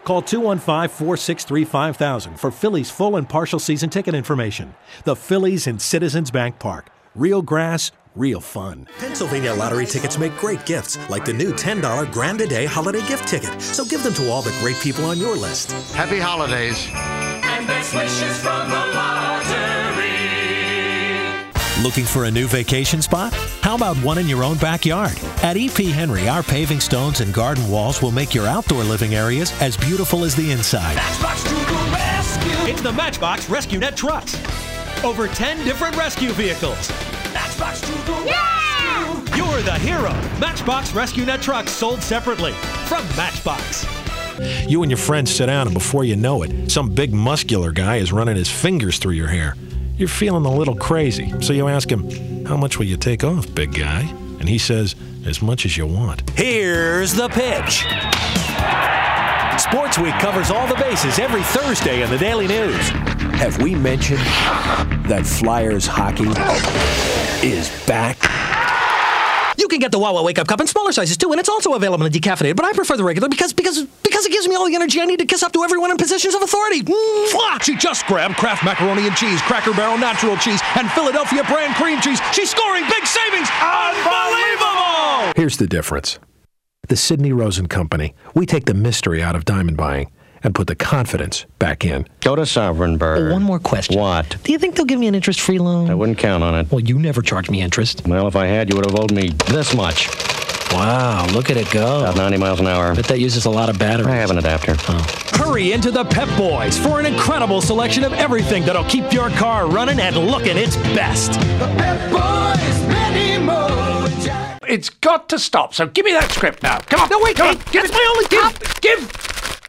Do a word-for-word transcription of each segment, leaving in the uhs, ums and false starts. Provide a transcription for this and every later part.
Call two one five, four six three, five thousand for Phillies full and partial season ticket information. The Phillies in Citizens Bank Park. Real grass, real fun. Pennsylvania lottery tickets make great gifts, like the new ten dollar Grand a Day holiday gift ticket. So give them to all the great people on your list. Happy holidays. And best wishes from the lottery. Looking for a new vacation spot? How about one in your own backyard? At E P. Henry, our paving stones and garden walls will make your outdoor living areas as beautiful as the inside. Matchbox to the rescue. It's the Matchbox Rescue Net trucks. Over ten different rescue vehicles. Matchbox to the yeah! rescue. You're the hero. Matchbox Rescue Net trucks sold separately from Matchbox. You and your friends sit down, and before you know it, some big muscular guy is running his fingers through your hair. You're feeling a little crazy, so you ask him, "How much will you take off, big guy?" And he says, "As much as you want." Here's the pitch. Sports Week covers all the bases every Thursday in the Daily News. Have we mentioned that Flyers hockey is back? You can get the Wawa Wake Up Cup in smaller sizes too, and it's also available in decaffeinated, but I prefer the regular because because because it gives me all the energy I need to kiss up to everyone in positions of authority. Mwah! She just grabbed Kraft macaroni and cheese, Cracker Barrel natural cheese, and Philadelphia brand cream cheese. She's scoring big savings. Unbelievable! Here's the difference. The Sidney Rosen Company, we take the mystery out of diamond buying and put the confidence back in. Go to Sovereign Bird. Oh, one more question. What? Do you think they'll give me an interest-free loan? I wouldn't count on it. Well, you never charge me interest. Well, if I had, you would have owed me this much. Wow, look at it go. About ninety miles an hour. Bet that uses a lot of batteries. I have an adapter. Oh. Hurry into the Pep Boys for an incredible selection of everything that'll keep your car running and looking its best. The Pep Boys, Benny Moe and Jack. It's got to stop, so give me that script now. Come on. No, wait, Come wait, on. that's my only Give, give.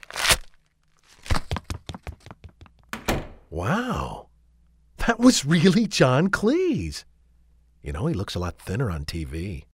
Wow. That was really John Cleese. You know, he looks a lot thinner on T V.